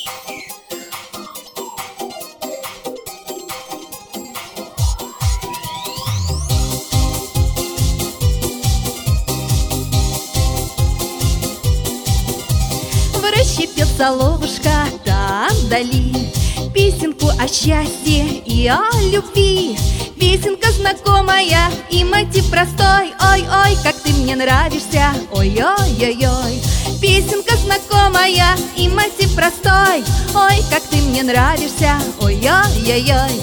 В роще пел соловушка там вдали песенку о счастье и о любви. Песенка знакомая и мотив простой. Ой-ой, как ты мне нравишься, ой-ой-ой-ой. Песенка знакомая и мотив простой. Ой, как ты мне нравишься, ой-ой-ой-ой.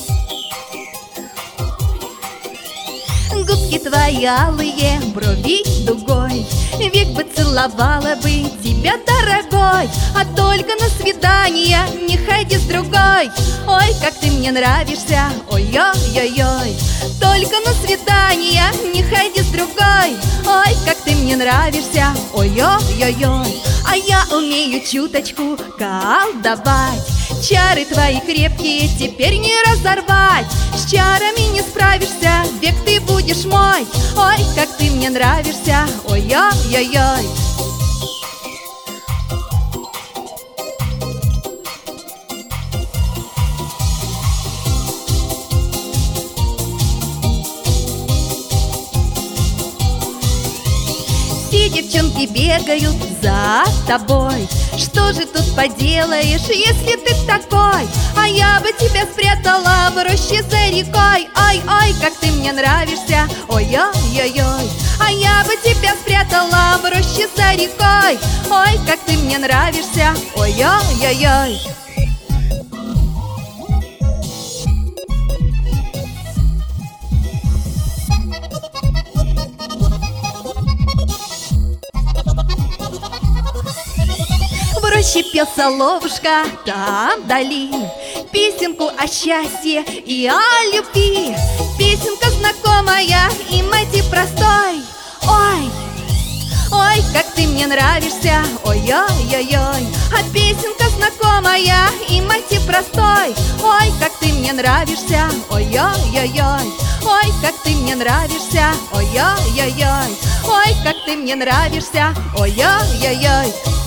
Губки твои алые, брови дугой. Век бы целовала бы тебя, дорогой, а только на свидание не ходи с другой. Ой, как ты мне нравишься, ой-ой-ой-ой. Только на свидание не ходи с другой. Ой, как ты мне нравишься, ой-ой-ой-ой. А я умею чуточку колдовать. Чары твои крепкие теперь не разорвать. С чарами не справишься, век ты будешь мой. Ой, как ты мне нравишься, ой-ой-ой-ой. Все девчонки бегают за тобой. Что же тут поделаешь, если ты такой? А я бы тебя спрятала в роще за рекой. Ой-ой, как ты мне нравишься, ой-ой-ой-ой. А я бы тебя спрятала в роще за рекой. Ой, как ты мне нравишься, ой-ой-ой-ой. В роще пел соловушка там вдали песенку о счастье и о любви. Песенка знакомая и мотив простой. Ой, ой, как ты мне нравишься, ой-ой-ой-ой. А песенка знакомая и мотив простой. Ой, как ты мне нравишься, ой-ой-ой-ой. Ой, как ты мне нравишься, ой-ой-ой-ой. Ой, как ты мне нравишься, ой-ой-ой-ой.